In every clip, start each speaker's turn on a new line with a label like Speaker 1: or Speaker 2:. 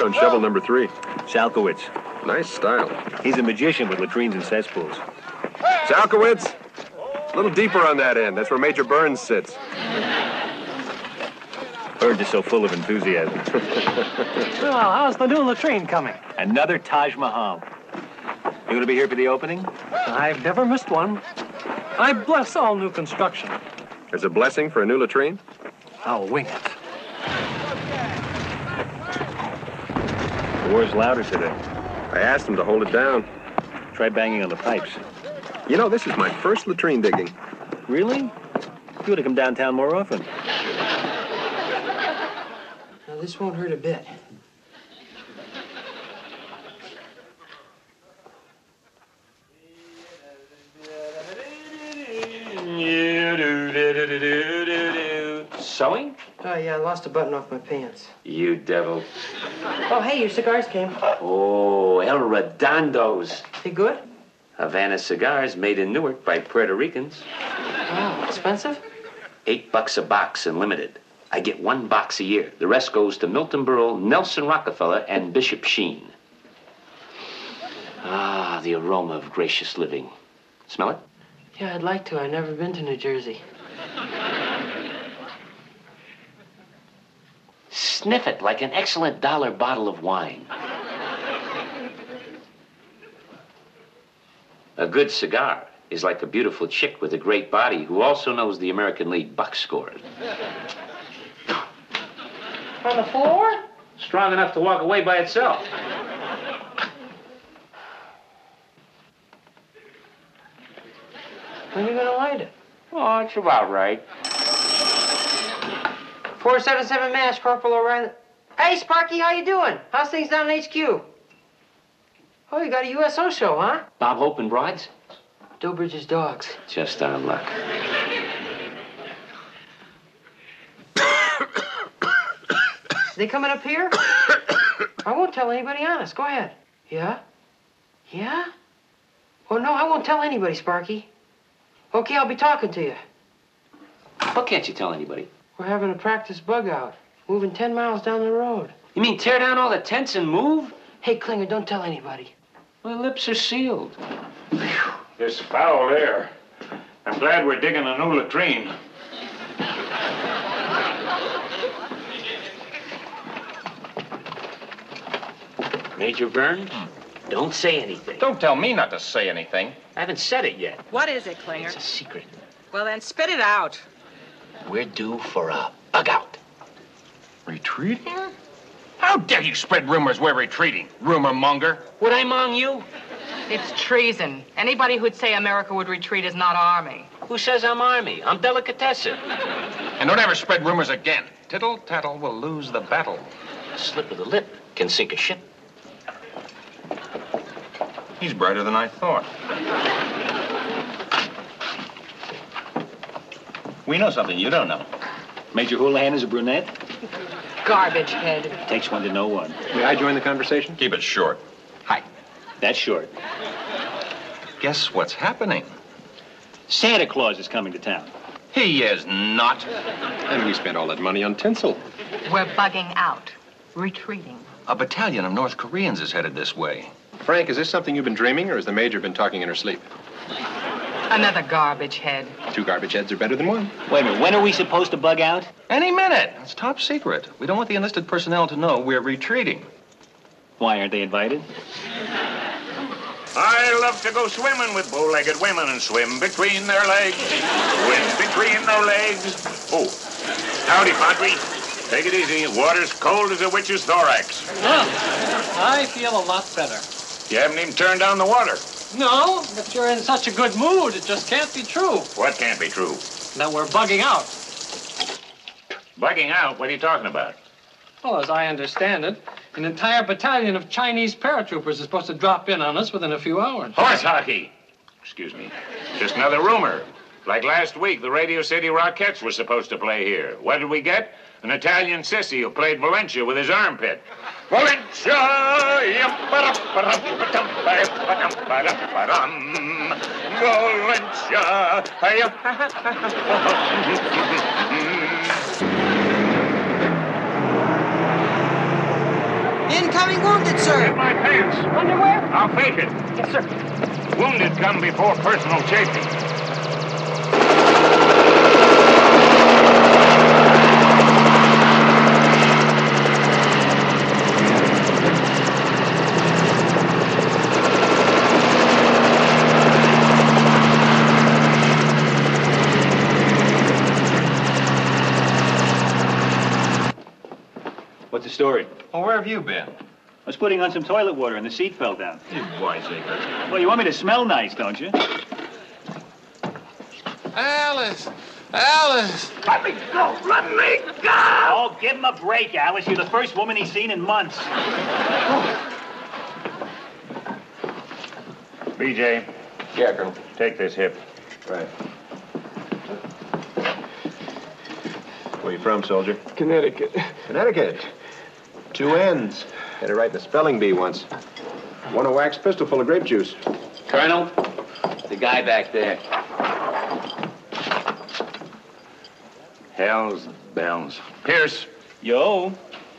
Speaker 1: on shovel number 3?
Speaker 2: Salkowitz.
Speaker 1: Nice style.
Speaker 2: He's a magician with latrines and cesspools.
Speaker 1: Salkowitz, a little deeper on that end. That's where Major Burns sits.
Speaker 2: Burns is so full of enthusiasm.
Speaker 3: Well, how's the new latrine coming?
Speaker 2: Another Taj Mahal. You going to be here for the opening?
Speaker 3: I've never missed one. I bless all new construction.
Speaker 1: There's a blessing for a new latrine?
Speaker 3: I'll wing it.
Speaker 2: The war's louder today.
Speaker 1: I asked him to hold it down.
Speaker 2: Try banging on the pipes.
Speaker 1: You know, this is my first latrine digging.
Speaker 2: Really? You ought to come downtown more often.
Speaker 4: Now, this won't hurt a bit.
Speaker 5: Sewing?
Speaker 4: Oh, yeah, I lost a button off my pants.
Speaker 5: You devil.
Speaker 4: Oh, hey, your cigars came.
Speaker 5: Oh, El Redondos.
Speaker 4: They good?
Speaker 5: Havana cigars made in Newark by Puerto Ricans.
Speaker 4: Oh, expensive?
Speaker 5: $8 a box and limited. I get 1 box a year. The rest goes to Milton Berle, Nelson Rockefeller, and Bishop Sheen. Ah, the aroma of gracious living. Smell it?
Speaker 4: Yeah, I'd like to. I've never been to New Jersey.
Speaker 5: Sniff it like an excellent dollar bottle of wine. A good cigar is like a beautiful chick with a great body who also knows the American League box scores.
Speaker 4: On the floor?
Speaker 5: Strong enough to walk away by itself.
Speaker 4: When are you gonna light it?
Speaker 5: Oh, it's about right.
Speaker 4: 477 MASH, Corporal O'Reilly. Hey, Sparky, how you doing? How's things down in HQ? Oh, you got a USO show, huh?
Speaker 5: Bob Hope and Broads?
Speaker 4: Dobridge's dogs.
Speaker 5: Just our luck.
Speaker 4: They coming up here? I won't tell anybody, honest. Go ahead. Yeah? Yeah? Oh, no, I won't tell anybody, Sparky. Okay, I'll be talking to you.
Speaker 5: What can't you tell anybody?
Speaker 4: We're having a practice bug out. Moving 10 miles down the road.
Speaker 5: You mean tear down all the tents and move?
Speaker 4: Hey, Klinger, don't tell anybody.
Speaker 5: My lips are sealed.
Speaker 6: There's foul air. I'm glad we're digging a new latrine.
Speaker 5: Major Burns, don't say anything.
Speaker 6: Don't tell me not to say anything.
Speaker 5: I haven't said it yet.
Speaker 7: What is it, Klinger?
Speaker 5: It's a secret.
Speaker 7: Well, then spit it out.
Speaker 5: We're due for a bug out.
Speaker 6: Retreating? How dare you spread rumors we're retreating, rumor monger?
Speaker 5: Would I mong you?
Speaker 7: It's treason. Anybody who'd say America would retreat is not Army.
Speaker 5: Who says I'm Army? I'm delicatessen.
Speaker 6: And don't ever spread rumors again. Tittle tattle will lose the battle.
Speaker 5: A slip of the lip can sink a ship.
Speaker 6: He's brighter than I thought. We know something you don't know.
Speaker 2: Major Houlihan is a brunette?
Speaker 7: Garbage head.
Speaker 2: Takes one to know one.
Speaker 1: May I join the conversation?
Speaker 6: Keep it short.
Speaker 2: Hi. That's short.
Speaker 6: Guess what's happening?
Speaker 2: Santa Claus is coming to town.
Speaker 6: He is not.
Speaker 1: And we spent all that money on tinsel.
Speaker 7: We're bugging out. Retreating.
Speaker 6: A battalion of North Koreans is headed this way.
Speaker 1: Frank, is this something you've been dreaming, or has the Major been talking in her sleep?
Speaker 7: Another garbage head.
Speaker 1: 2 garbage heads are better than 1.
Speaker 2: Wait a minute, when are we supposed to bug out?
Speaker 6: Any minute. It's top secret. We don't want the enlisted personnel to know we're retreating.
Speaker 2: Why aren't they invited?
Speaker 6: I love to go swimming with bow-legged women and swim between their legs. Swim between their legs. Oh, howdy, Padre. Take it easy. Water's cold as a witch's thorax.
Speaker 3: Well, I feel a lot better.
Speaker 6: You haven't even turned down the water.
Speaker 3: No, but you're in such a good mood, it just can't be true.
Speaker 6: What can't be true?
Speaker 3: That we're bugging out.
Speaker 6: Bugging out? What are you talking about?
Speaker 3: Well, as I understand it, an entire battalion of Chinese paratroopers is supposed to drop in on us within a few hours.
Speaker 6: Horse hockey. Excuse me. Just another rumor. Like last week, the Radio City Rockettes were supposed to play here. What did we get? An Italian sissy who played Valencia with his armpit. Valencia!
Speaker 4: In Incoming wounded, sir.
Speaker 6: Get my pants.
Speaker 4: Underwear?
Speaker 6: I'll fake it.
Speaker 4: Yes, sir.
Speaker 6: Wounded come before personal safety.
Speaker 2: What's the story?
Speaker 1: Well, where have you been?
Speaker 2: I was putting on some toilet water and the seat fell down.
Speaker 1: You wiseacre.
Speaker 2: Well, you want me to smell nice, don't you?
Speaker 8: Alice! Alice!
Speaker 6: Let me go! Let me go!
Speaker 2: Oh, give him a break, Alice. You're the first woman he's seen in months.
Speaker 6: BJ,
Speaker 1: Yeah, Colonel.
Speaker 6: take this hip.
Speaker 1: Right. Where you from, soldier?
Speaker 8: Connecticut.
Speaker 1: Connecticut. 2 N's. Had it right in the spelling bee once. Won a wax pistol full of grape juice.
Speaker 5: Colonel, the guy back there.
Speaker 6: Hell's bells. Pierce.
Speaker 2: Yo.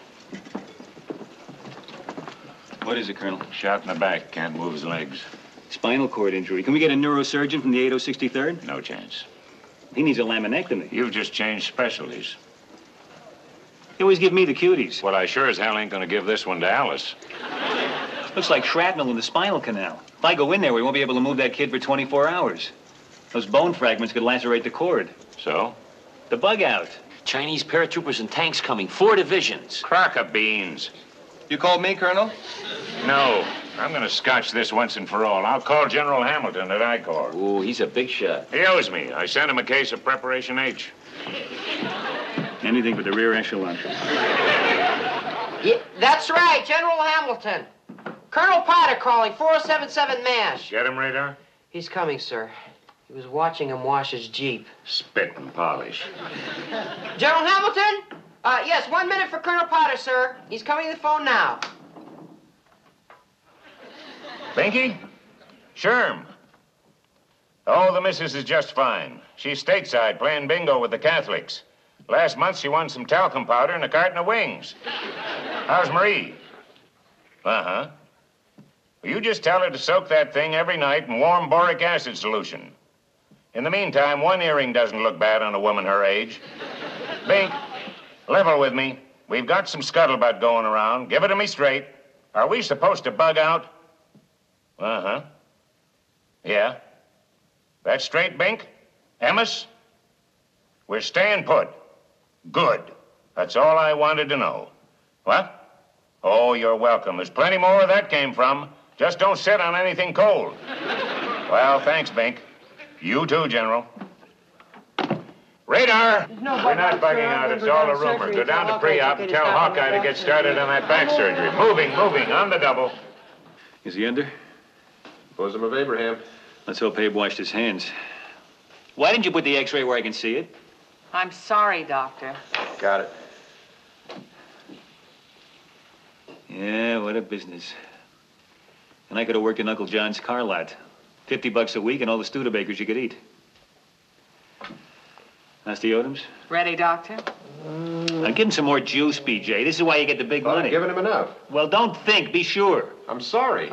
Speaker 2: What is it, Colonel?
Speaker 6: Shot in the back. Can't move his legs.
Speaker 2: Spinal cord injury. Can we get a neurosurgeon from the 8063rd?
Speaker 6: No chance.
Speaker 2: He needs a laminectomy.
Speaker 6: You've just changed specialties.
Speaker 2: You always give me the cuties.
Speaker 6: Well, I sure as hell ain't gonna give this one to Alice.
Speaker 2: Looks like shrapnel in the spinal canal. If I go in there, we won't be able to move that kid for 24 hours. Those bone fragments could lacerate the cord.
Speaker 6: So?
Speaker 2: The bug out.
Speaker 5: Chinese paratroopers and tanks coming. 4 divisions.
Speaker 6: Crock of beans.
Speaker 1: You called me, Colonel?
Speaker 6: No. I'm gonna scotch this once and for all. I'll call General Hamilton at I Corps.
Speaker 5: Ooh, he's a big shot.
Speaker 6: He owes me. I sent him a case of Preparation H.
Speaker 2: Anything but the rear echelon.
Speaker 4: Yeah, that's right, General Hamilton. Colonel Potter calling, 4077 MASH.
Speaker 6: Get him, Radar?
Speaker 4: He's coming, sir. He was watching him wash his Jeep.
Speaker 6: Spit and polish.
Speaker 4: General Hamilton? Yes, 1 minute for Colonel Potter, sir. He's coming to the phone now.
Speaker 6: Binky? Sherm. Oh, the missus is just fine. She's stateside playing bingo with the Catholics. Last month, she won some talcum powder and a carton of wings. How's Marie? Uh-huh. Well, you just tell her to soak that thing every night in warm boric acid solution. In the meantime, 1 earring doesn't look bad on a woman her age. Bink, level with me. We've got some scuttlebutt going around. Give it to me straight. Are we supposed to bug out? Uh-huh. Yeah. That's straight, Bink? Emmis? We're staying put. Good. That's all I wanted to know. What? Oh, you're welcome. There's plenty more where that came from. Just don't sit on anything cold. Well, thanks, Bink. You too, General. Radar!
Speaker 4: No
Speaker 6: We're not
Speaker 4: bug
Speaker 6: bugging
Speaker 4: out,
Speaker 6: out.
Speaker 4: sir.
Speaker 6: It's
Speaker 4: We're
Speaker 6: all
Speaker 4: down
Speaker 6: a rumor.
Speaker 4: surgery
Speaker 6: Go down to
Speaker 4: until
Speaker 6: pre-op
Speaker 4: Hawkeye
Speaker 6: and
Speaker 4: gets
Speaker 6: tell
Speaker 4: down on
Speaker 6: Hawkeye to
Speaker 4: the
Speaker 6: get
Speaker 4: back
Speaker 6: started on that back surgery. Moving, on the double.
Speaker 2: Is he under?
Speaker 1: Bosom of Abraham.
Speaker 2: Let's hope Abe washed his hands. Why didn't you put the x-ray where I can see it?
Speaker 7: I'm sorry, Doctor.
Speaker 1: Got it.
Speaker 2: Yeah, what a business. And I could have worked in Uncle John's car lot. $50 a week and all the Studebakers you could eat. Osteotums?
Speaker 7: Ready, Doctor?
Speaker 2: Now give him some more juice, BJ. This is why you get the big
Speaker 1: Well,
Speaker 2: money.
Speaker 1: I'm giving him enough.
Speaker 2: Well, don't think. Be sure.
Speaker 1: I'm sorry.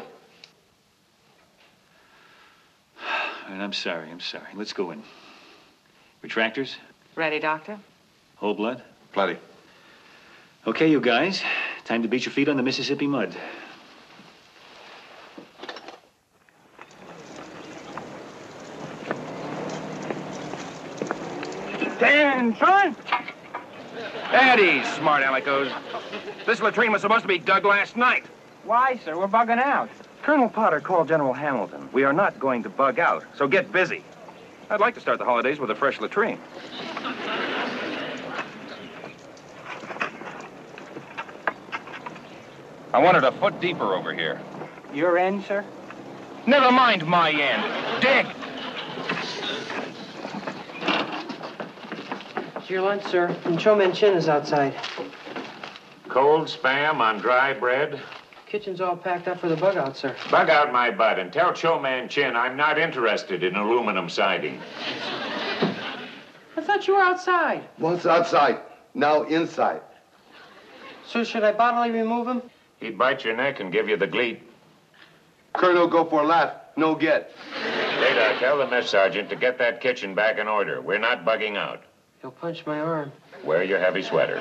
Speaker 2: All right, I'm sorry. Let's go in. Retractors?
Speaker 7: Ready, Doctor?
Speaker 2: Whole blood?
Speaker 1: Plenty.
Speaker 2: Okay, you guys. Time to beat your feet on the Mississippi mud.
Speaker 8: Attention! Eddie, smart alecos. This latrine was supposed to be dug last night.
Speaker 9: Why, sir? We're bugging out.
Speaker 8: Colonel Potter called General Hamilton. We are not going to bug out, so get busy. I'd like to start the holidays with a fresh latrine. I want it a foot deeper over here.
Speaker 9: Your end, sir?
Speaker 8: Never mind my end. Dig!
Speaker 4: It's your lunch, sir. And Cho Man Chin is outside.
Speaker 6: Cold spam on dry bread.
Speaker 4: Kitchen's all packed up for the bug out, sir.
Speaker 6: Bug out my butt and tell Cho Man Chin I'm not interested in aluminum siding.
Speaker 4: I thought you were outside.
Speaker 10: Once outside, now inside.
Speaker 4: So should I bodily remove him?
Speaker 6: He'd bite your neck and give you the gleet.
Speaker 1: Colonel, go for a laugh. No get.
Speaker 6: Radar, tell the mess sergeant to get that kitchen back in order. We're not bugging out.
Speaker 4: He'll punch my arm.
Speaker 6: Wear your heavy sweater.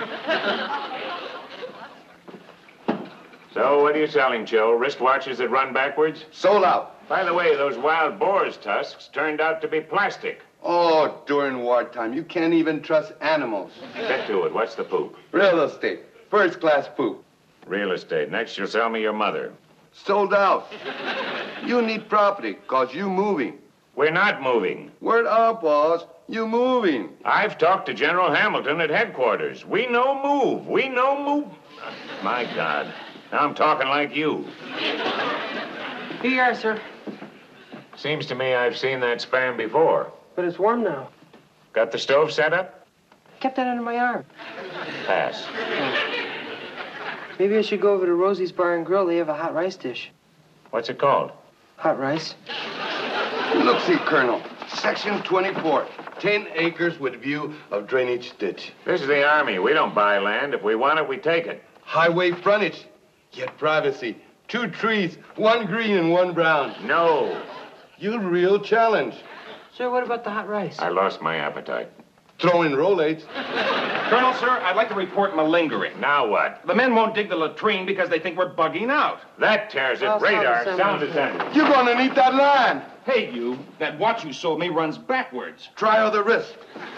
Speaker 6: So, what are you selling, Joe? Wristwatches that run backwards?
Speaker 1: Sold out.
Speaker 6: By the way, those wild boar's tusks turned out to be plastic.
Speaker 1: Oh, during wartime, you can't even trust animals.
Speaker 6: Get to it. What's the poop?
Speaker 1: Real estate. First class poop.
Speaker 6: Real estate. Next, you'll sell me your mother.
Speaker 1: Sold out. You need property, cause you moving.
Speaker 6: We're not moving.
Speaker 1: Word up, boss. You moving.
Speaker 6: I've talked to General Hamilton at headquarters. We no move. We no move. My God. Now I'm talking like you.
Speaker 4: Here you are, sir.
Speaker 6: Seems to me I've seen that spam before.
Speaker 4: But it's warm now.
Speaker 6: Got the stove set up?
Speaker 4: Kept that under my arm.
Speaker 6: Pass.
Speaker 4: Maybe I should go over to Rosie's Bar and Grill. They have a hot rice dish.
Speaker 6: What's it called?
Speaker 4: Hot rice.
Speaker 1: Look, see, Colonel. Section 24. 10 acres with view of drainage ditch.
Speaker 6: This is the Army. We don't buy land. If we want it, we take it.
Speaker 1: Highway frontage. Yet privacy. 2 trees, 1 green and 1 brown.
Speaker 6: No.
Speaker 1: You real challenge.
Speaker 4: Sir, what about the hot rice?
Speaker 6: I lost my appetite.
Speaker 1: Throw in Rolaids.
Speaker 8: Colonel, sir, I'd like to report malingering.
Speaker 6: Now what?
Speaker 8: The men won't dig the latrine because they think we're bugging out.
Speaker 6: That tears it.
Speaker 4: Oh,
Speaker 6: Radar,
Speaker 4: sound
Speaker 6: sound
Speaker 4: assembly.
Speaker 6: assembly.
Speaker 1: You're gonna need that land.
Speaker 8: Hey, you, that watch you sold me runs backwards.
Speaker 1: Try other wrist.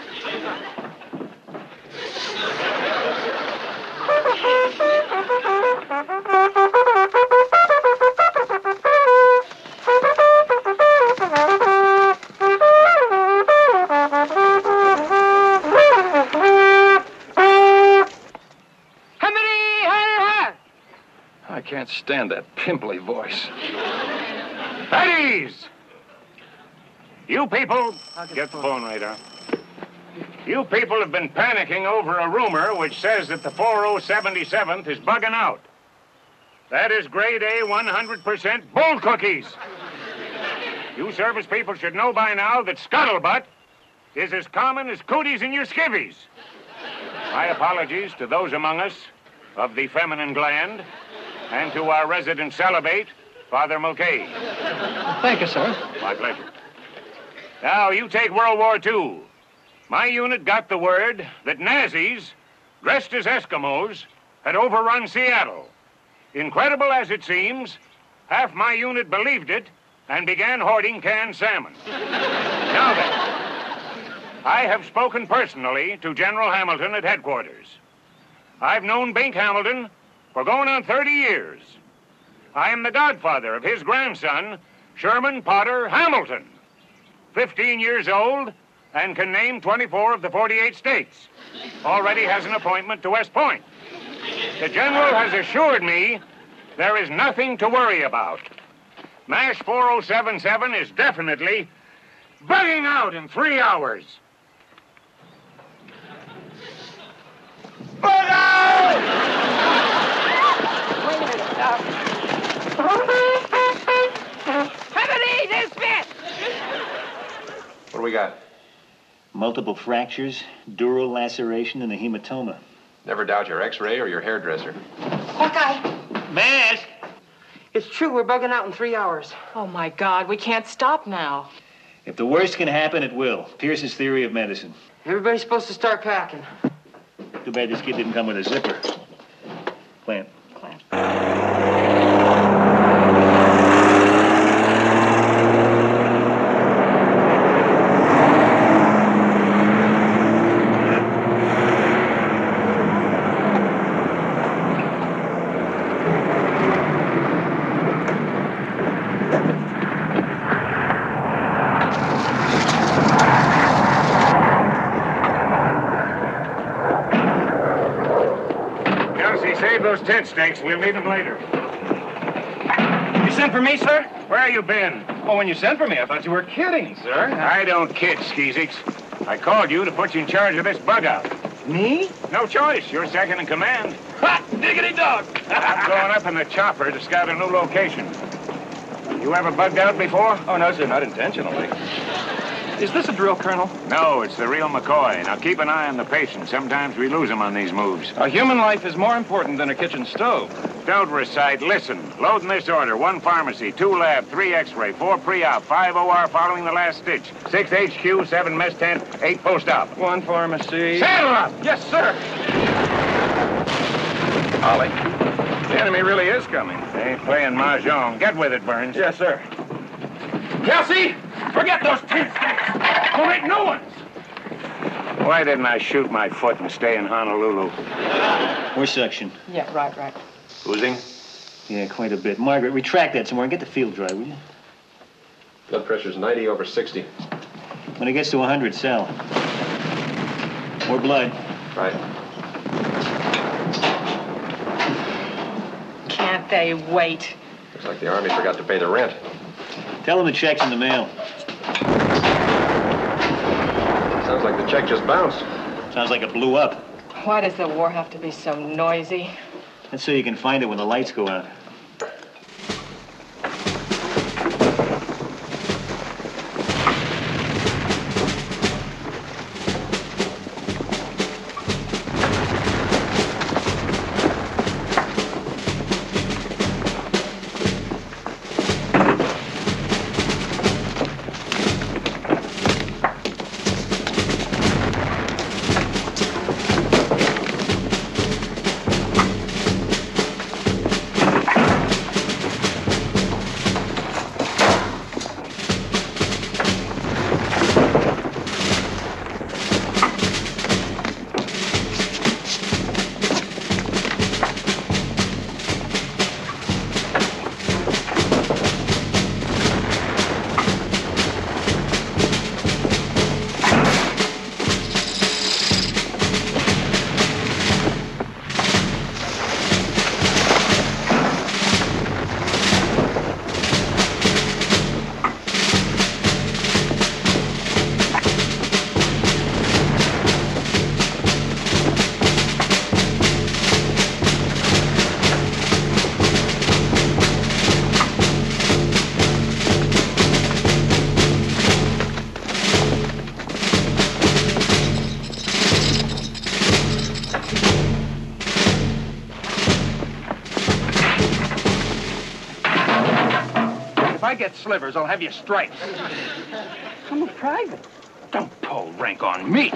Speaker 8: I can't stand that pimply voice.
Speaker 6: At ease! You people... Get the phone, Radar. You people have been panicking over a rumor which says that the 4077th is bugging out. That is grade A 100% bull cookies. You service people should know by now that scuttlebutt is as common as cooties in your skivvies. My apologies to those among us of the feminine gland and to our resident celibate, Father Mulcahy.
Speaker 3: Thank you, sir.
Speaker 6: My pleasure. Now, you take World War II. My unit got the word that Nazis, dressed as Eskimos, had overrun Seattle. Incredible as it seems, half my unit believed it and began hoarding canned salmon. Now then, I have spoken personally to General Hamilton at headquarters. I've known Bink Hamilton for going on 30 years. I am the godfather of his grandson, Sherman Potter Hamilton, 15 years old and can name 24 of the 48 states. Already has an appointment to West Point. The general has assured me there is nothing to worry about. MASH 4077 is definitely bugging out in 3 hours. Bug out!
Speaker 1: What do we got?
Speaker 2: Multiple fractures, dural laceration, and a hematoma.
Speaker 1: Never doubt your x-ray or your hairdresser.
Speaker 4: Hawkeye!
Speaker 2: Mash!
Speaker 4: It's true, we're bugging out in 3 hours.
Speaker 7: Oh, my God, we can't stop now.
Speaker 2: If the worst can happen, it will. Pierce's theory of medicine.
Speaker 4: Everybody's supposed to start packing.
Speaker 2: Too bad this kid didn't come with a zipper. Plant.
Speaker 6: Save those tent stakes. We'll need them later.
Speaker 8: You sent for me, sir?
Speaker 6: Where you been?
Speaker 8: Oh, when you sent for me, I thought you were kidding, sir.
Speaker 6: I don't kid, Skeezix. I called you to put you in charge of this bug out.
Speaker 8: Me?
Speaker 6: No choice. You're second in command.
Speaker 8: Ha! Diggity dog!
Speaker 6: I'm going up in the chopper to scout a new location. You ever bugged out before?
Speaker 8: Oh, no, sir, not intentionally. Is this a drill, Colonel?
Speaker 6: No, it's the real McCoy. Now keep an eye on the patient. Sometimes we lose him on these moves.
Speaker 8: A human life is more important than a kitchen stove.
Speaker 6: Don't recite. Listen. Load in this order. 1 pharmacy, 2 lab, 3 x-ray, 4 pre-op, 5 OR following the last stitch, 6 HQ, 7 mess tent, 8 post-op.
Speaker 8: 1 pharmacy.
Speaker 6: Saddle up!
Speaker 8: Yes, sir. Ollie, the enemy really is coming.
Speaker 6: They ain't playing mahjong. Get with it, Burns.
Speaker 8: Yes, sir. Kelsey, forget those 10 stacks. We'll make new ones.
Speaker 6: Why didn't I shoot my foot and stay in Honolulu?
Speaker 2: Or section.
Speaker 7: Yeah, right.
Speaker 1: Oozing?
Speaker 2: Yeah, quite a bit. Margaret, retract that some more and get the field dry, will you?
Speaker 1: Blood pressure's 90/60.
Speaker 2: When it gets to 100, sell. More blood.
Speaker 1: Right.
Speaker 7: Can't they wait?
Speaker 1: Looks like the Army forgot to pay the rent.
Speaker 2: Tell them the check's in the mail.
Speaker 1: Sounds like the check just bounced.
Speaker 2: Sounds like it blew up.
Speaker 7: Why does the war have to be so noisy?
Speaker 2: That's so you can find it when the lights go out.
Speaker 8: I get slivers, I'll have you stripes. I'm a private. Don't pull rank on me.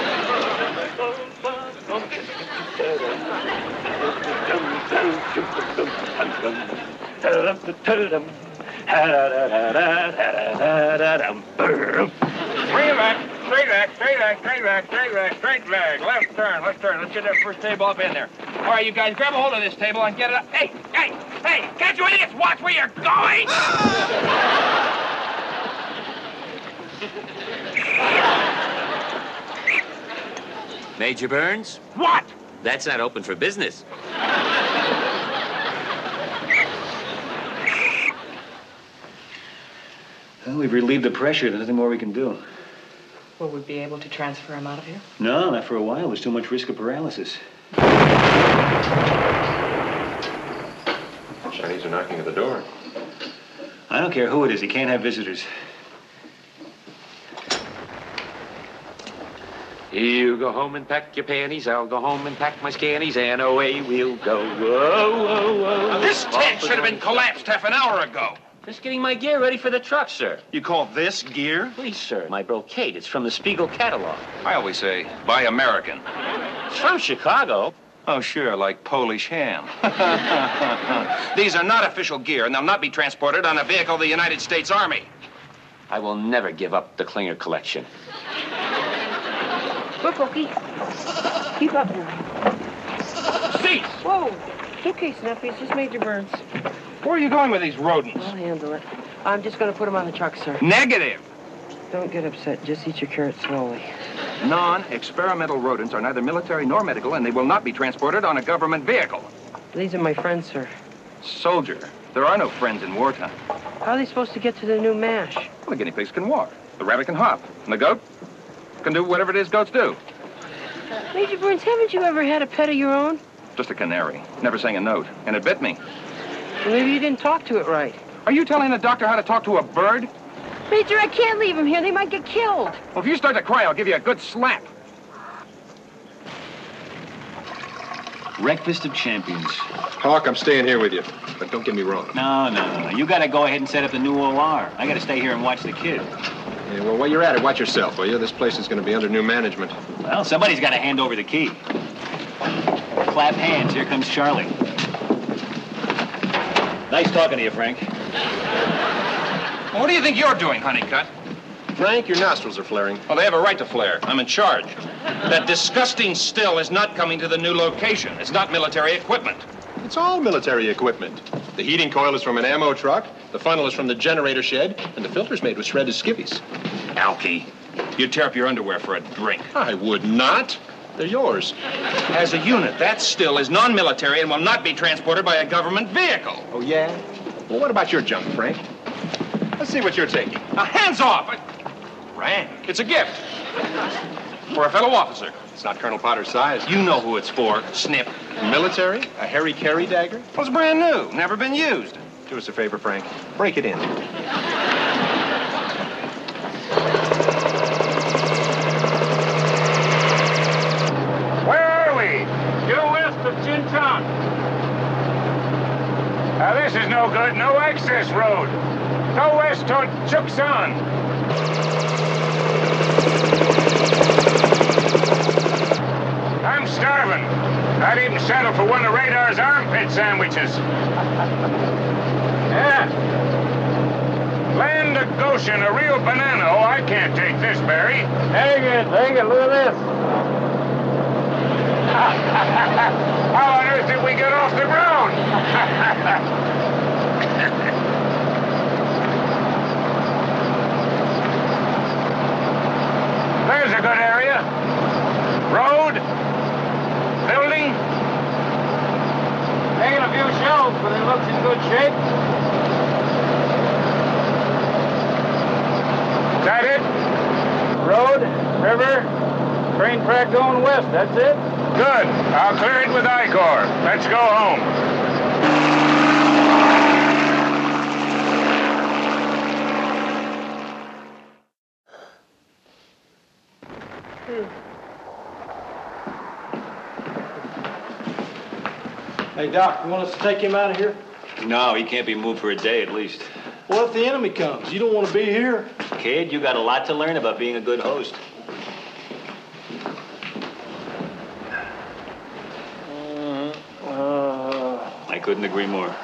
Speaker 8: Straight back. Left turn. Let's get that first table up in there. All right, you guys, grab a hold of this table and get it up. Hey, can't you idiots watch where you're going?
Speaker 5: Major Burns?
Speaker 8: What?
Speaker 5: That's not open for business.
Speaker 2: Well, we've relieved the pressure. There's nothing more we can do.
Speaker 7: Will we be able to transfer him out of here?
Speaker 2: No, not for a while. There's too much risk of paralysis.
Speaker 1: Chinese are knocking at the door.
Speaker 2: I don't care who it is. He can't have visitors.
Speaker 5: You go home and pack your panties, I'll go home and pack my scanties, and away we'll go. Whoa, whoa, whoa.
Speaker 8: Now, this tent should have been collapsed half an hour ago.
Speaker 5: Just getting my gear ready for the truck, sir.
Speaker 8: You call this gear?
Speaker 5: Please, sir, my brocade. It's from the Spiegel catalog.
Speaker 8: I always say, buy American.
Speaker 5: It's from Chicago.
Speaker 8: Oh, sure, like Polish ham. These are not official gear, and they'll not be transported on a vehicle of the United States Army.
Speaker 5: I will never give up the Klinger collection.
Speaker 4: Look, Okie. Keep up now.
Speaker 8: Cease!
Speaker 4: Whoa. It's okay, Snuffy. It's just Major Burns.
Speaker 8: Where are you going with these rodents?
Speaker 4: I'll handle it. I'm just going to put them on the truck, sir.
Speaker 8: Negative.
Speaker 4: Don't get upset. Just eat your carrots slowly.
Speaker 8: Non-experimental rodents are neither military nor medical, and they will not be transported on a government vehicle.
Speaker 4: These are my friends, sir.
Speaker 8: Soldier, there are no friends in wartime.
Speaker 4: How are they supposed to get to the new MASH?
Speaker 8: Well, the guinea pigs can walk. The rabbit can hop. And the goat can do whatever it is goats do.
Speaker 4: Major Burns, haven't you ever had a pet of your own?
Speaker 8: Just a canary. Never sang a note. And it bit me.
Speaker 4: Well, maybe you didn't talk to it right.
Speaker 8: Are you telling the doctor how to talk to a bird?
Speaker 4: Major, I can't leave them here. They might get killed.
Speaker 8: Well, if you start to cry, I'll give you a good slap.
Speaker 2: Breakfast of champions.
Speaker 1: Hawk, I'm staying here with you. But don't get me wrong.
Speaker 2: No. You gotta go ahead and set up the new OR. I gotta stay here and watch the kid.
Speaker 1: Yeah, well, while you're at it, watch yourself, will you? This place is going to be under new management.
Speaker 2: Well, somebody's gotta hand over the key. Clap hands. Here comes Charlie. Nice talking to you, Frank.
Speaker 8: Well, what do you think you're doing, Honeycutt?
Speaker 1: Frank, your nostrils are flaring.
Speaker 8: Well, they have a right to flare. I'm in charge. That disgusting still is not coming to the new location. It's not military equipment.
Speaker 1: It's all military equipment. The heating coil is from an ammo truck, the funnel is from the generator shed, and the filter's made with shredded skivvies.
Speaker 8: Alky, you'd tear up your underwear for a drink.
Speaker 1: I would not. They're yours.
Speaker 8: As a unit, that still is non-military and will not be transported by a government vehicle.
Speaker 1: Oh, yeah? Well, what about your junk, Frank? Let's see what you're taking.
Speaker 8: Now, hands off! Frank, it's a gift. For a fellow officer.
Speaker 1: It's not Colonel Potter's size.
Speaker 8: You know who it's for, Snip.
Speaker 1: Military? A Harry Carey dagger?
Speaker 8: Well, it's brand new, never been used.
Speaker 1: Do us a favor, Frank. Break it in.
Speaker 6: Where are we?
Speaker 8: Due west of Chinchon.
Speaker 6: Now, this is no good. No access road. Go west toward Chuksan. I'm starving. I'd even settle for one of Radar's armpit sandwiches. Yeah. Land of Goshen, a real banana. Oh, I can't take this, Barry.
Speaker 8: Take it. Look at this.
Speaker 6: How on earth did we get off the ground? There's a good area. Road. Building.
Speaker 8: Taking a few shells, but it looks in good shape.
Speaker 6: Is that it?
Speaker 8: Road, river, train track going west. That's it.
Speaker 6: Good. I'll clear it with I-Corps. Let's go home.
Speaker 10: Hey, Doc, you want us to take him out of here?
Speaker 2: No, he can't be moved for a day at least.
Speaker 10: What if the enemy comes? You don't want to be here.
Speaker 2: Kid, you got a lot to learn about being a good host. I couldn't agree more.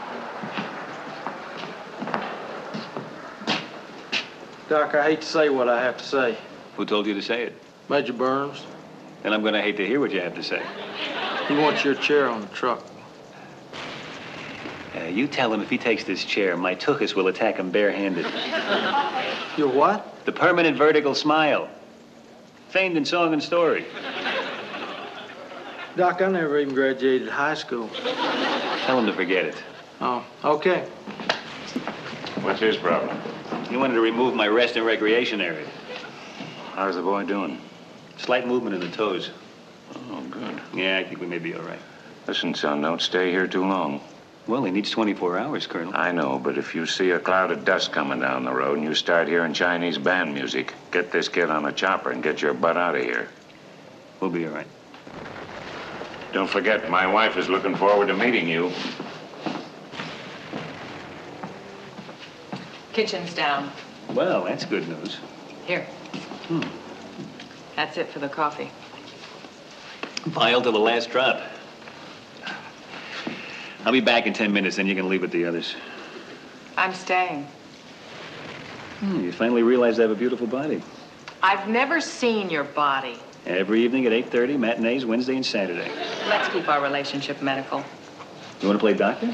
Speaker 10: Doc, I hate to say what I have to say.
Speaker 2: Who told you to say it?
Speaker 10: Major Burns,
Speaker 2: Then I'm gonna hate to hear what you have to say.
Speaker 10: he wants your chair on the truck.
Speaker 2: You tell him if he takes this chair, my tuchus will attack him barehanded.
Speaker 10: Your what?
Speaker 2: The permanent vertical smile. Famed in song and story.
Speaker 10: Doc, I never even graduated high school.
Speaker 2: Tell him to forget it.
Speaker 10: Oh, okay.
Speaker 6: What's his problem?
Speaker 2: He wanted to remove my rest and recreation area.
Speaker 6: How's the boy doing?
Speaker 2: Slight movement in the toes.
Speaker 6: Oh, good.
Speaker 2: Yeah, I think we may be all right.
Speaker 6: Listen, son, don't stay here too long.
Speaker 2: Well, he needs 24 hours, Colonel.
Speaker 6: I know, but if you see a cloud of dust coming down the road and you start hearing Chinese band music, get this kid on a chopper and get your butt out of here.
Speaker 2: We'll be all right.
Speaker 6: Don't forget, my wife is looking forward to meeting you.
Speaker 7: Kitchen's down.
Speaker 2: Well, that's good news.
Speaker 7: Here. That's it for the coffee.
Speaker 2: Pile to the last drop. I'll be back in 10 minutes, then you can leave with the others.
Speaker 7: I'm staying.
Speaker 2: You finally realized I have a beautiful body.
Speaker 7: I've never seen your body.
Speaker 2: Every evening at 8:30, matinees, Wednesday and Saturday.
Speaker 7: Let's keep our relationship medical.
Speaker 2: You want to play doctor?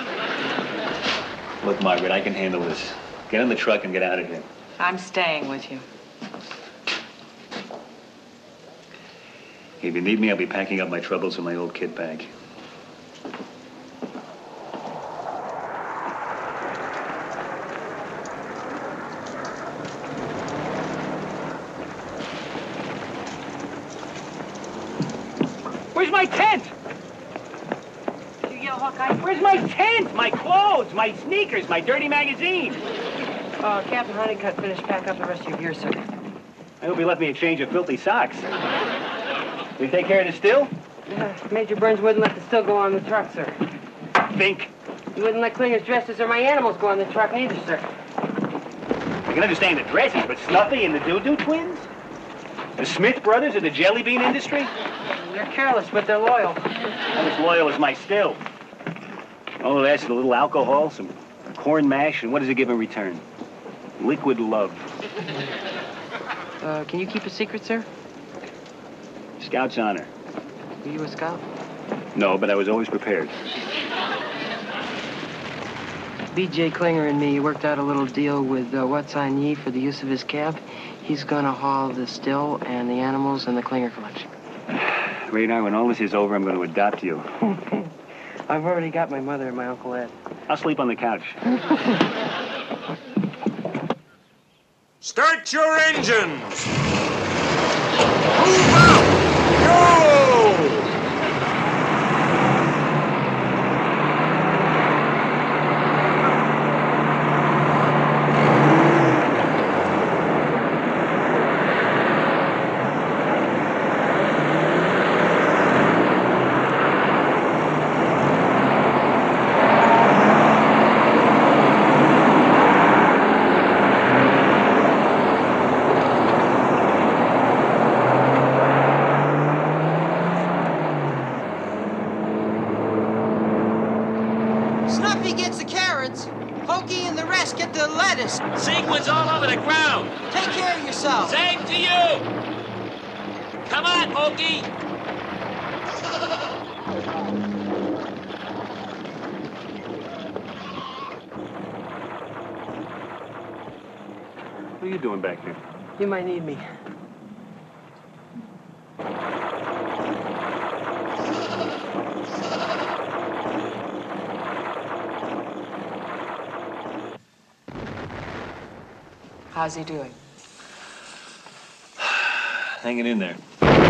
Speaker 2: Look, Margaret, I can handle this. Get in the truck and get out of here.
Speaker 7: I'm staying with you.
Speaker 2: If you need me, I'll be packing up my troubles in my old kit bag.
Speaker 9: Where's my tent? You yell, Hawkeye. Where's my tent? My clothes, my sneakers, my dirty magazine.
Speaker 4: Captain Honeycutt finished pack up the rest of your gear, sir.
Speaker 9: I hope he left me a change of filthy socks. Did he take care of the still?
Speaker 4: Major Burns wouldn't let the still go on the truck, sir.
Speaker 9: Think.
Speaker 4: He wouldn't let Klinger's dresses or my animals go on the truck neither, sir.
Speaker 9: I can understand the dresses, but Snuffy and the Doo-Doo twins? The Smith brothers of the jelly bean industry?
Speaker 4: They're careless, but they're loyal.
Speaker 9: Not as loyal as my still. All it asks is a little alcohol, some corn mash, and what does it give in return? Liquid love.
Speaker 4: Can you keep a secret, sir?
Speaker 9: Scout's honor.
Speaker 4: Were you a scout?
Speaker 9: No, but I was always prepared.
Speaker 4: B.J. Klinger and me worked out a little deal with What's on Ye for the use of his cab. He's gonna haul the still and the animals and the Klinger collection.
Speaker 9: Radar, when all this is over, I'm going to adopt you.
Speaker 4: I've already got my mother and my Uncle Ed.
Speaker 9: I'll sleep on the couch.
Speaker 6: Start your engines! Move out! Go!
Speaker 11: Snuffy gets the carrots. Hokey and the rest get the lettuce.
Speaker 12: Sequins all over the ground.
Speaker 11: Take care of yourself.
Speaker 12: Same to you. Come on, Hokey.
Speaker 9: What are you doing back there?
Speaker 4: You might need me.
Speaker 7: How's he doing?
Speaker 2: Hanging in there.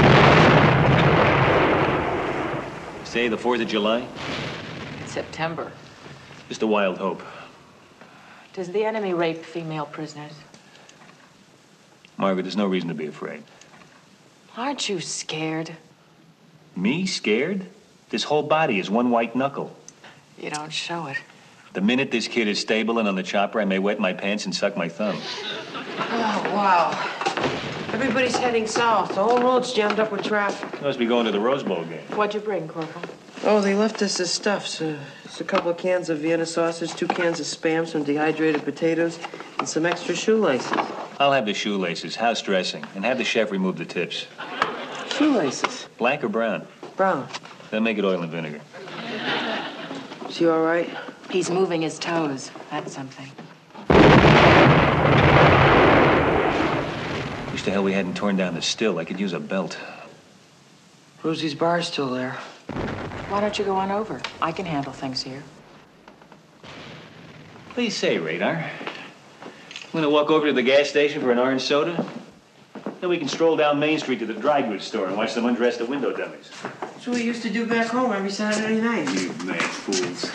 Speaker 2: Say the 4th of July?
Speaker 7: It's September.
Speaker 2: Just a wild hope.
Speaker 7: Does the enemy rape female prisoners?
Speaker 2: Margaret, there's no reason to be afraid.
Speaker 7: Aren't you scared?
Speaker 2: Me? Scared? This whole body is one white knuckle.
Speaker 7: You don't show it.
Speaker 2: The minute this kid is stable and on the chopper, I may wet my pants and suck my thumb.
Speaker 4: Oh, wow. Everybody's heading south. The whole road's jammed up with traffic.
Speaker 2: Must be going to the Rose Bowl game.
Speaker 7: What'd you bring, Corporal?
Speaker 4: Oh, they left us this stuff. So it's a couple of cans of Vienna sausage, 2 cans of Spam, some dehydrated potatoes, and some extra shoelaces.
Speaker 2: I'll have the shoelaces, house dressing, and have the chef remove the tips.
Speaker 4: Shoelaces?
Speaker 2: Black or brown?
Speaker 4: Brown.
Speaker 2: Then make it oil and vinegar.
Speaker 4: Is he all right?
Speaker 7: He's moving his toes. That's something.
Speaker 2: Wish the hell we hadn't torn down the still. I could use a belt.
Speaker 4: Rosie's bar's still there.
Speaker 7: Why don't you go on over? I can handle things here.
Speaker 2: Please say, Radar. I'm gonna walk over to the gas station for an orange soda. Then we can stroll down Main Street to the dry goods store and watch them undress the window dummies.
Speaker 4: That's what we used to do back home every Saturday night.
Speaker 2: You mad fools.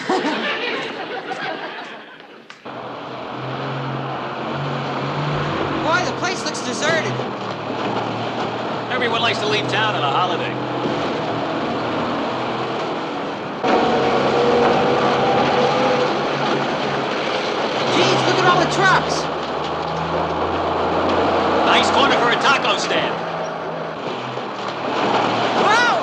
Speaker 11: Boy, the place looks deserted.
Speaker 12: Everyone likes to leave town on a holiday.
Speaker 11: Geez, look at all the trucks.
Speaker 12: Nice corner for a taco stand.
Speaker 11: Wow!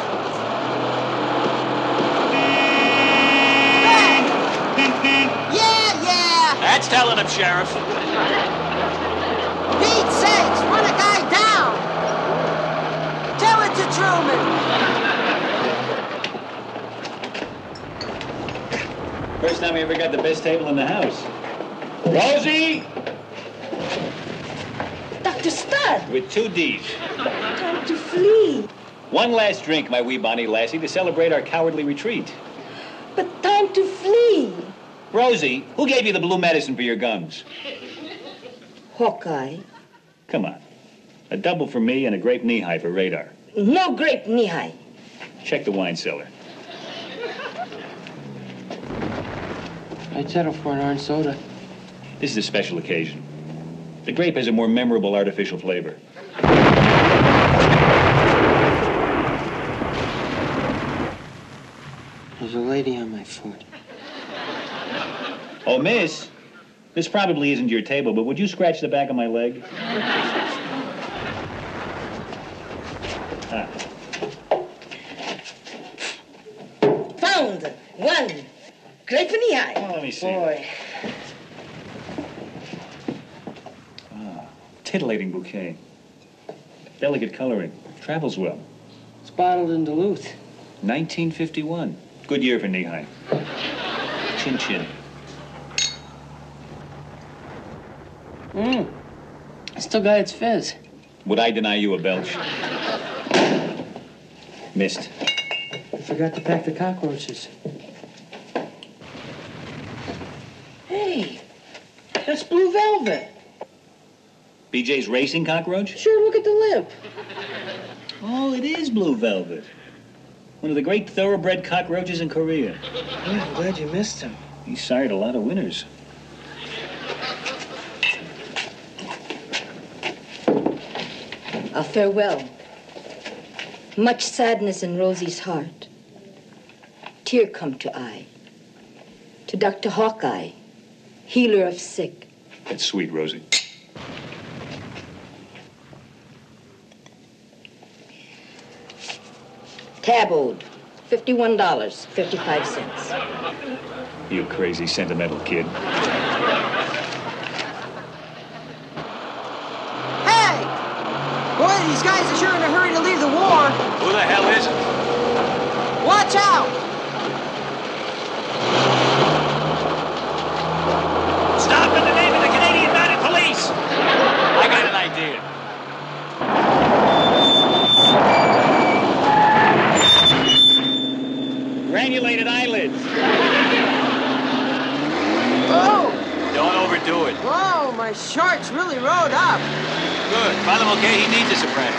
Speaker 11: Yeah!
Speaker 12: That's telling him, Sheriff.
Speaker 11: Pete sakes, run a guy down! Tell it to Truman!
Speaker 2: First time we ever got the best table in the house. Rosie!
Speaker 13: Dr. Stud!
Speaker 2: With 2 Ds.
Speaker 13: Time to flee.
Speaker 2: One last drink, my wee Bonnie Lassie, to celebrate our cowardly retreat.
Speaker 13: But time to flee.
Speaker 2: Rosie, who gave you the blue medicine for your gums?
Speaker 13: Hawkeye.
Speaker 2: Come on. A double for me and a grape knee-high for Radar.
Speaker 13: No grape knee-high.
Speaker 2: Check the wine cellar.
Speaker 4: I'd settle for an orange soda.
Speaker 2: This is a special occasion. The grape has a more memorable artificial flavor.
Speaker 4: a lady on my foot.
Speaker 2: Oh, miss. This probably isn't your table, but would you scratch the back of my leg?
Speaker 13: Found one. Great for knee-high.
Speaker 2: Oh, let me see.
Speaker 13: Boy.
Speaker 2: Titillating bouquet. Delicate coloring. Travels well.
Speaker 4: It's bottled in Duluth.
Speaker 2: 1951. Good year for knee-high. Chin-chin.
Speaker 4: It still got its fizz.
Speaker 2: Would I deny you a belch? Missed.
Speaker 4: I forgot to pack the cockroaches. Hey, that's blue velvet.
Speaker 2: BJ's racing cockroach?
Speaker 4: Sure, look at the lip.
Speaker 2: Oh, it is blue velvet. One of the great thoroughbred cockroaches in Korea.
Speaker 4: Yeah, I'm glad you missed him.
Speaker 2: He sired a lot of winners.
Speaker 13: A farewell. Much sadness in Rosie's heart. Tear come to eye. To Dr. Hawkeye, healer of sick.
Speaker 2: That's sweet, Rosie.
Speaker 13: Tab owed. $51.55.
Speaker 2: You crazy sentimental kid.
Speaker 4: Hey! Boy, these guys are sure in a hurry to leave the war.
Speaker 2: Who the hell is it?
Speaker 4: Watch out!
Speaker 2: Stop in the name of the Canadian Mounted Police! I got an idea. Granulated eyelids.
Speaker 4: Oh!
Speaker 2: Don't overdo it.
Speaker 4: Whoa, my shorts really rode up.
Speaker 2: Good. Find him okay. He needs a soprano.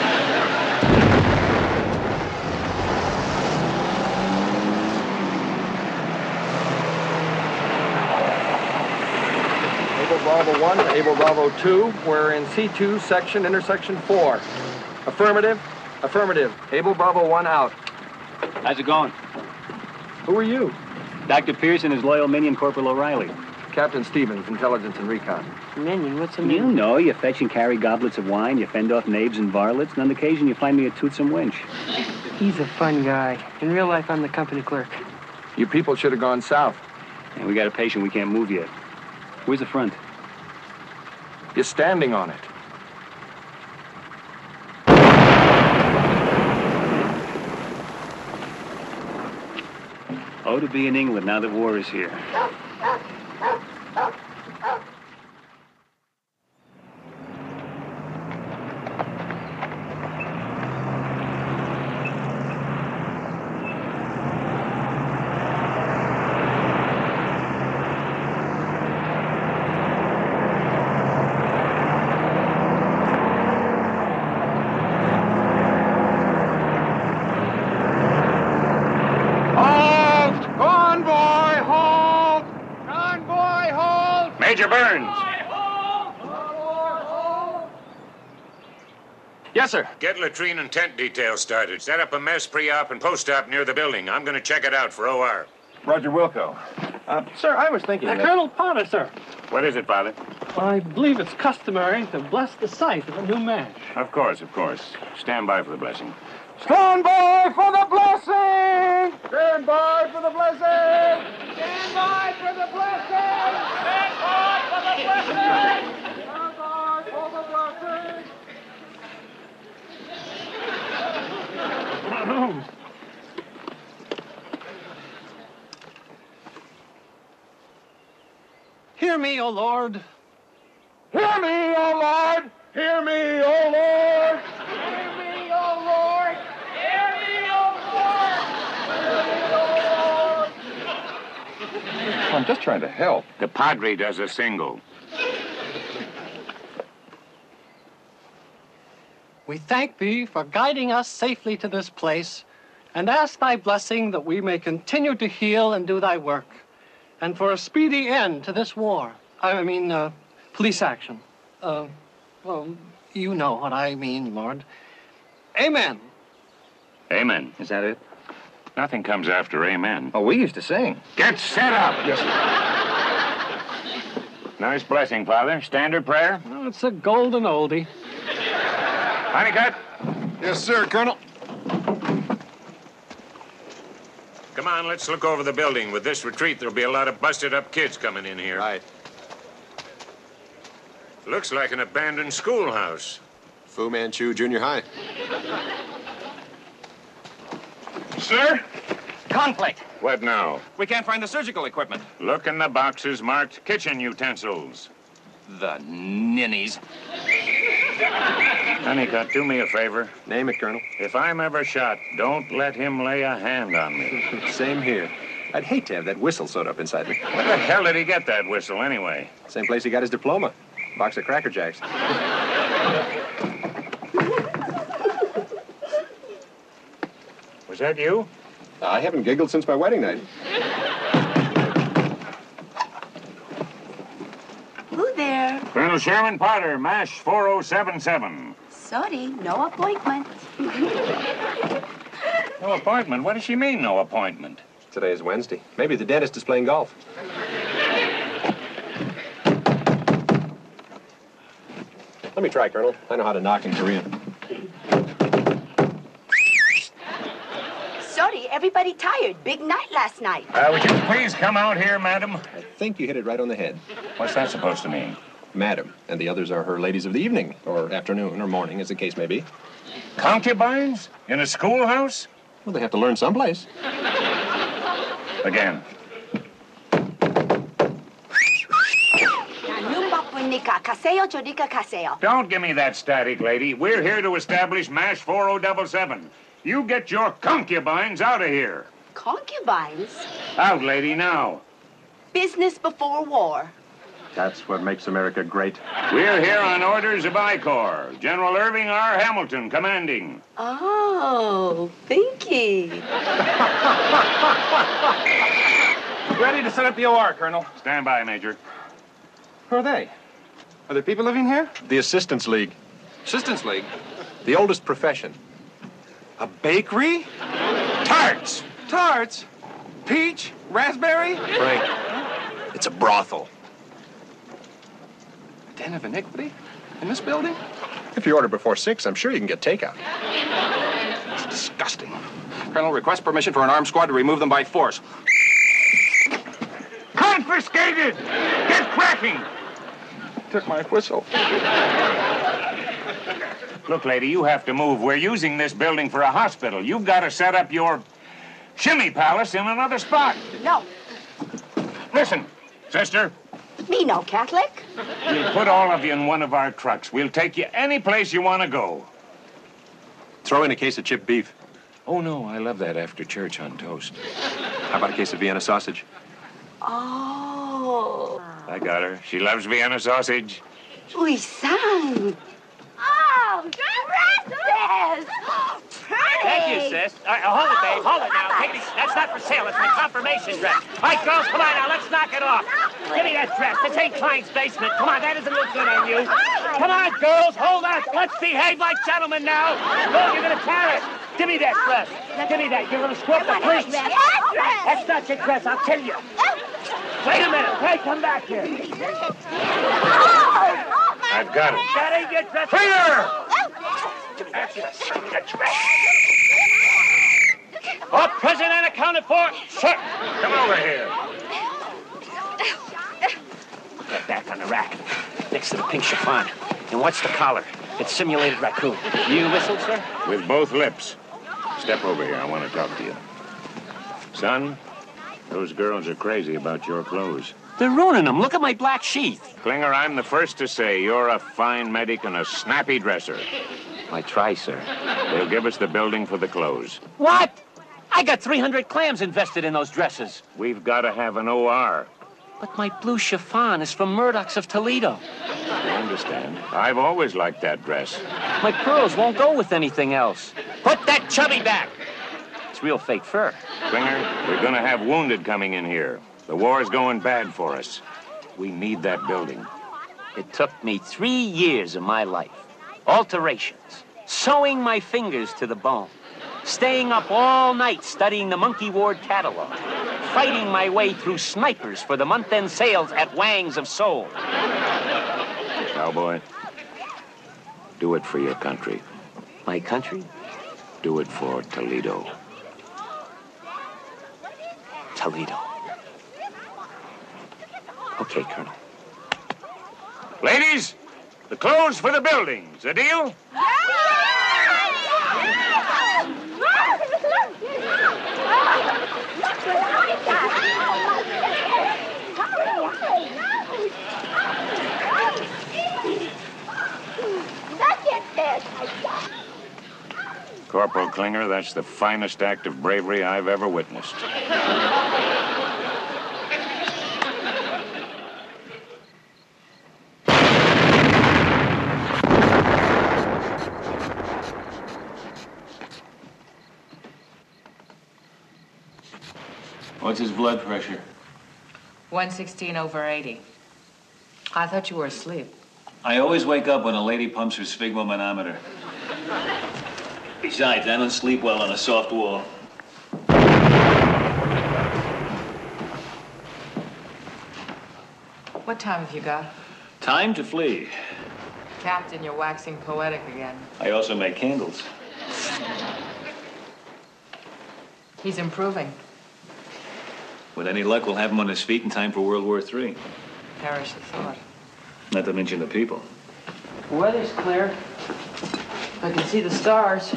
Speaker 14: Able Bravo 1 to Able Bravo 2. We're in C2, section, intersection 4. Affirmative. Affirmative. Able Bravo 1 out.
Speaker 2: How's it going?
Speaker 14: Who are you?
Speaker 2: Dr. Pierce and his loyal minion, Corporal O'Reilly.
Speaker 14: Captain Stevens, Intelligence and Recon.
Speaker 4: Minion, what's a
Speaker 2: You
Speaker 4: minion?
Speaker 2: know, you fetch and carry goblets of wine, you fend off knaves and varlets, and on occasion you find me a toothsome wench.
Speaker 4: He's a fun guy. In real life, I'm the company clerk.
Speaker 14: You people should have gone south.
Speaker 2: And we got a patient we can't move yet. Where's the front?
Speaker 14: You're standing on it.
Speaker 2: Oh, to be in England now that war is here.
Speaker 6: Major Burns.
Speaker 14: Yes, sir.
Speaker 6: Get latrine and tent details started. Set up a mess pre-op and post-op near the building. I'm going to check it out for OR.
Speaker 14: Roger Wilco. Sir, I was thinking that...
Speaker 3: Colonel Potter, sir.
Speaker 6: What is it, Father?
Speaker 3: I believe it's customary to bless the site of a new match.
Speaker 6: Of course, of course. Stand by for the blessing.
Speaker 14: Stand by for the blessing! Stand by for the blessing! Stand by for the blessing! Stand by for the blessing! Stand by for the blessing!
Speaker 3: Hear me, O Lord.
Speaker 14: Hear me, O Lord! Hear me, O Lord! Hear me, O Lord! Hear me, O Lord! I'm just trying to help.
Speaker 6: The Padre does a single.
Speaker 3: We thank thee for guiding us safely to this place, and ask thy blessing that we may continue to heal and do thy work, and for a speedy end to this war. Police action. Well, you know what I mean, Lord. Amen.
Speaker 6: Amen.
Speaker 2: Is that it?
Speaker 6: Nothing comes after amen.
Speaker 1: Oh, we used to sing.
Speaker 6: Get set up.
Speaker 1: Yes, sir.
Speaker 6: Nice blessing, Father. Standard prayer?
Speaker 3: Oh, it's a golden oldie.
Speaker 6: Honeycutt?
Speaker 1: Yes, sir, Colonel.
Speaker 6: Come on, let's look over the building. With this retreat, there'll be a lot of busted-up kids coming in here.
Speaker 1: Right.
Speaker 6: Looks like an abandoned schoolhouse.
Speaker 1: Fu Manchu Junior High.
Speaker 8: Sir? Conflict.
Speaker 6: What now?
Speaker 8: We can't find the surgical equipment.
Speaker 6: Look in the boxes marked kitchen utensils.
Speaker 8: The ninnies.
Speaker 6: Honeycutt, do me a favor.
Speaker 1: Name it, Colonel.
Speaker 6: If I'm ever shot, don't let him lay a hand on me.
Speaker 1: Same here. I'd hate to have that whistle sewed up inside me.
Speaker 6: Where the hell did he get that whistle, anyway?
Speaker 1: Same place he got his diploma. Box of Cracker Jacks.
Speaker 6: Was that you?
Speaker 1: I haven't giggled since my wedding night.
Speaker 15: Who there?
Speaker 6: Colonel Sherman Potter, MASH 4077.
Speaker 15: Sorry, no appointment.
Speaker 6: No appointment? What does she mean, no appointment?
Speaker 1: Today is Wednesday. Maybe the dentist is playing golf. Let me try, Colonel. I know how to knock in Korean.
Speaker 15: Sorry, everybody tired. Big night last night.
Speaker 6: Would you please come out here, madam?
Speaker 1: I think you hit it right on the head.
Speaker 6: What's that supposed to mean?
Speaker 1: Madam, and the others are her ladies of the evening, or afternoon, or morning, as the case may be.
Speaker 6: Concubines? In a schoolhouse?
Speaker 1: Well, they have to learn someplace.
Speaker 6: Again. Don't give me that static, lady. We're here to establish MASH 4077. You get your concubines out of here.
Speaker 15: Concubines?
Speaker 6: Out, lady, now.
Speaker 15: Business before war.
Speaker 1: That's what makes America great.
Speaker 6: We're here on orders of I Corps. General Irving R. Hamilton, commanding.
Speaker 15: Oh, Pinky.
Speaker 8: Ready to set up the OR, Colonel.
Speaker 6: Stand by, Major.
Speaker 8: Who are they? Are there people living here?
Speaker 1: The Assistants League.
Speaker 8: Assistants League?
Speaker 1: The oldest profession.
Speaker 8: A bakery?
Speaker 6: Tarts!
Speaker 8: Tarts? Peach? Raspberry?
Speaker 1: Frank, it's a brothel.
Speaker 8: Den of iniquity? In this building?
Speaker 1: If you order before 6, I'm sure you can get takeout.
Speaker 8: It's disgusting. Colonel, request permission for an armed squad to remove them by force.
Speaker 6: Confiscated! Get cracking!
Speaker 8: Took my whistle.
Speaker 6: Look, lady, you have to move. We're using this building for a hospital. You've got to set up your shimmy palace in another spot.
Speaker 15: No.
Speaker 6: Listen, sister.
Speaker 15: Me no Catholic.
Speaker 6: We'll put all of you in one of our trucks. We'll take you any place you want to go.
Speaker 1: Throw in a case of chipped beef.
Speaker 6: Oh, no, I love that after church on toast.
Speaker 1: How about a case of Vienna sausage?
Speaker 15: Oh.
Speaker 6: I got her. She loves Vienna sausage.
Speaker 15: We sang. Oh, dresses! Pretty!
Speaker 9: Thank you, sis. Hold it, babe. Hold it now. That's not for sale. It's my confirmation dress. All right, girls, come on now. Let's knock it off. Give me that dress. This ain't Klein's basement. Come on, that doesn't look good on you. Come on, girls, hold on. Let's behave like gentlemen now. Girls, you're going to tear it. Give me that dress. Give me that. You're going to screw up the preach. That's not your dress. I'll kill you. Wait a minute. Hey, come back here.
Speaker 6: I've got it.
Speaker 9: That ain't your dress.
Speaker 6: Clear!
Speaker 9: All present and accounted for.
Speaker 6: Sir, come over here.
Speaker 9: Get back on the rack. Next to the pink chiffon. And what's the collar? It's simulated raccoon. You whistled, sir?
Speaker 6: With both lips. Step over here. I want to talk to you. Son, those girls are crazy about your clothes.
Speaker 9: They're ruining them. Look at my black sheath.
Speaker 6: Klinger, I'm the first to say you're a fine medic and a snappy dresser.
Speaker 9: I try, sir.
Speaker 6: They'll give us the building for the clothes.
Speaker 9: What? I got 300 clams invested in those dresses.
Speaker 6: We've got to have an OR.
Speaker 9: But my blue chiffon is from Murdoch's of Toledo.
Speaker 6: I understand. I've always liked that dress.
Speaker 9: My pearls won't go with anything else. Put that chubby back. It's real fake fur.
Speaker 6: Klinger, we're going to have wounded coming in here. The war's going bad for us. We need that building.
Speaker 9: It took me 3 years of my life. Alterations. Sewing my fingers to the bone. Staying up all night studying the Monkey Ward catalog. Fighting my way through snipers for the month-end sales at Wang's of Seoul.
Speaker 6: Cowboy, do it for your country.
Speaker 9: My country?
Speaker 6: Do it for Toledo.
Speaker 9: Toledo. Okay, Colonel.
Speaker 6: Ladies, the clothes for the buildings. A deal? Corporal Klinger, that's the finest act of bravery I've ever witnessed.
Speaker 2: What's his blood pressure?
Speaker 7: 116/80. I thought you were asleep.
Speaker 2: I always wake up when a lady pumps her sphygmomanometer. Besides, I don't sleep well on a soft wall.
Speaker 7: What time have you got?
Speaker 2: Time to flee.
Speaker 7: Captain, you're waxing poetic again.
Speaker 2: I also make candles.
Speaker 7: He's improving.
Speaker 2: With any luck, we'll have him on his feet in time for World War III.
Speaker 7: Perish the thought.
Speaker 2: Not to mention the people.
Speaker 4: The weather's clear. I can see the stars.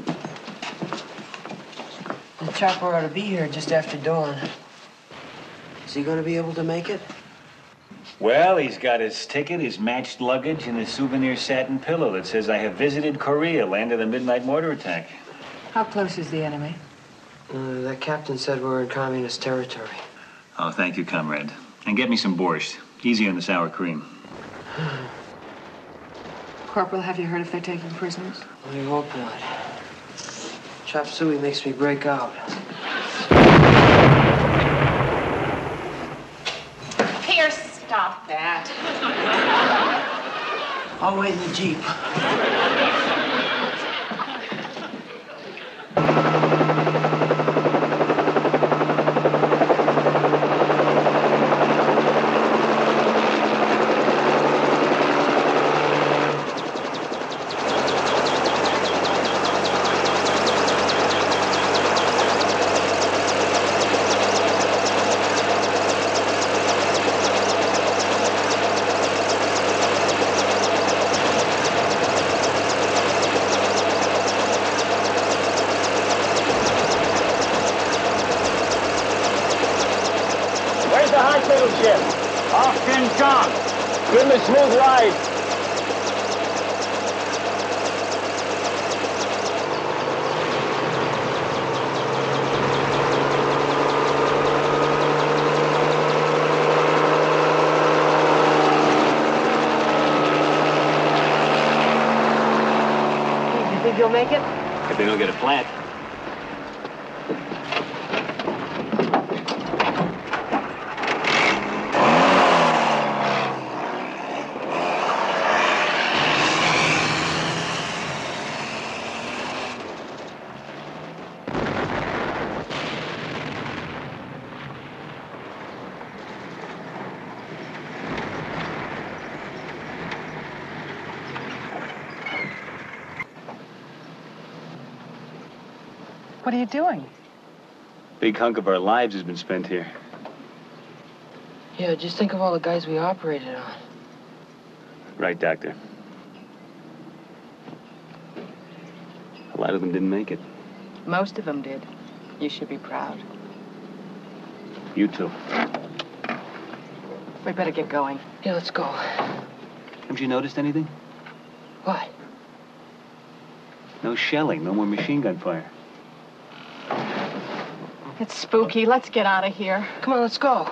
Speaker 4: The chopper ought to be here just after dawn. Is he going to be able to make it?
Speaker 2: Well, he's got his ticket, his matched luggage, and his souvenir satin pillow that says, "I have visited Korea, land of the midnight mortar attack."
Speaker 7: How close is the enemy?
Speaker 4: That captain said we're in communist territory.
Speaker 2: Oh, thank you, comrade. And get me some borscht. Easy on the sour cream.
Speaker 7: Corporal, have you heard if they're taking prisoners?
Speaker 4: I hope not. Chop suey makes me break out.
Speaker 7: Here, stop that.
Speaker 4: I'll wait in the Jeep.
Speaker 9: Austin John. Give him a smooth ride.
Speaker 4: You think you'll make it?
Speaker 2: If they don't get a plant.
Speaker 7: What are you doing?
Speaker 2: Big hunk of our lives has been spent here.
Speaker 4: Yeah, just think of all the guys we operated on.
Speaker 2: Right, Doctor. A lot of them didn't make it.
Speaker 7: Most of them did. You should be proud.
Speaker 2: You too.
Speaker 7: We better get going.
Speaker 4: Yeah, let's go.
Speaker 2: Haven't you noticed anything?
Speaker 4: What?
Speaker 2: No shelling, no more machine gun fire.
Speaker 7: It's spooky. Let's get out of here.
Speaker 4: Come on, let's go.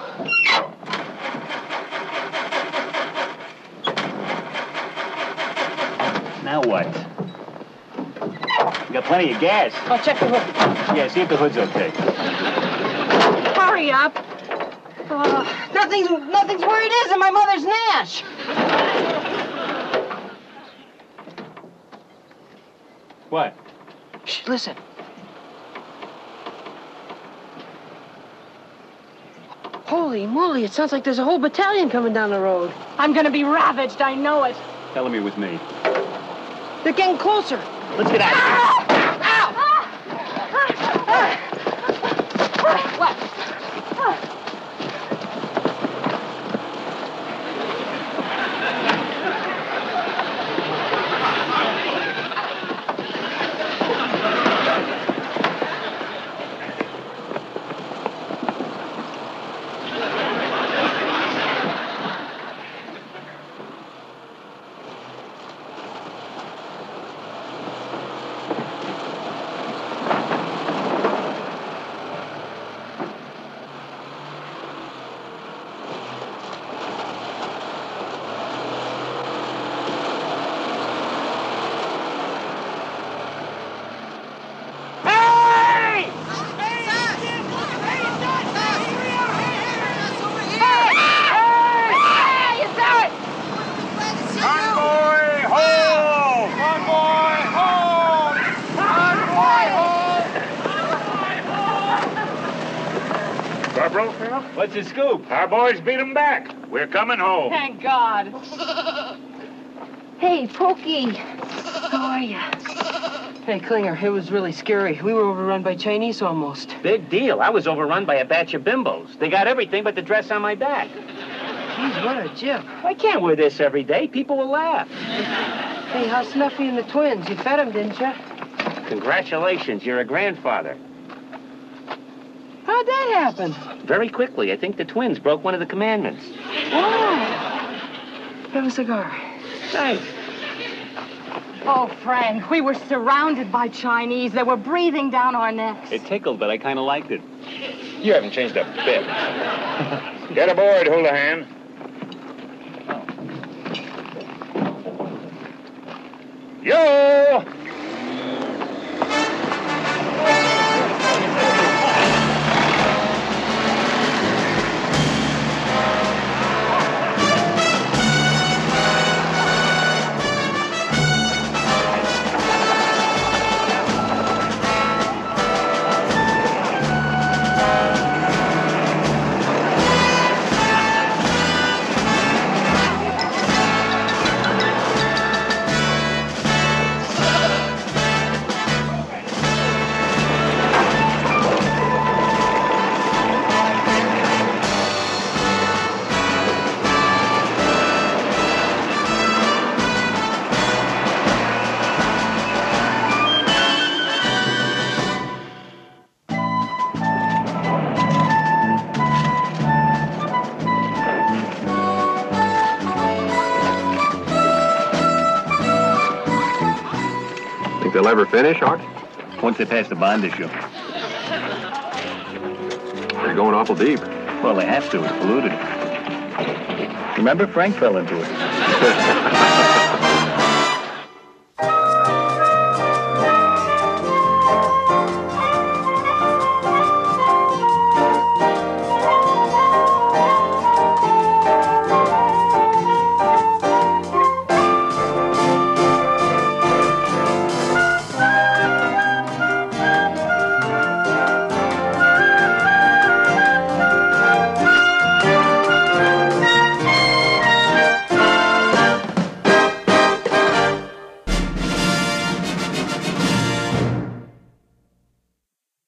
Speaker 2: Now what? We got plenty of gas.
Speaker 4: I'll check the hood.
Speaker 2: Yeah, see if the hood's okay.
Speaker 15: Hurry up. Nothing's where it is in my mother's Nash.
Speaker 2: What?
Speaker 4: Shh, listen. Holy moly, it sounds like there's a whole battalion coming down the road.
Speaker 15: I'm gonna be ravaged, I know it.
Speaker 2: Tell him you're with me.
Speaker 4: They're getting closer.
Speaker 2: Let's get out of here.
Speaker 15: What?
Speaker 2: What's the scoop?
Speaker 6: Our boys beat them back. We're coming home.
Speaker 15: Thank God.
Speaker 13: Hey, Pokey. How are you?
Speaker 4: Hey, Klinger, it was really scary. We were overrun by Chinese almost.
Speaker 5: Big deal. I was overrun by a batch of bimbos. They got everything but the dress on my back.
Speaker 4: Jeez, what a jip.
Speaker 5: I can't wear this every day. People will laugh.
Speaker 4: Hey, how's Snuffy and the twins? You fed them, didn't you?
Speaker 5: Congratulations, you're a grandfather.
Speaker 4: How'd that happen?
Speaker 5: Very quickly. I think the twins broke one of the commandments.
Speaker 4: Oh. Have a cigar.
Speaker 5: Thanks.
Speaker 15: Oh, Frank, we were surrounded by Chinese. They were breathing down our necks.
Speaker 2: It tickled, but I kind of liked it.
Speaker 1: You haven't changed a bit.
Speaker 6: Get aboard, Houlihan. Yo!
Speaker 1: They'll ever finish, Art?
Speaker 2: Once they pass the bond issue.
Speaker 1: They're going awful deep.
Speaker 2: Well, they have to. It's polluted. Remember, Frank fell into it.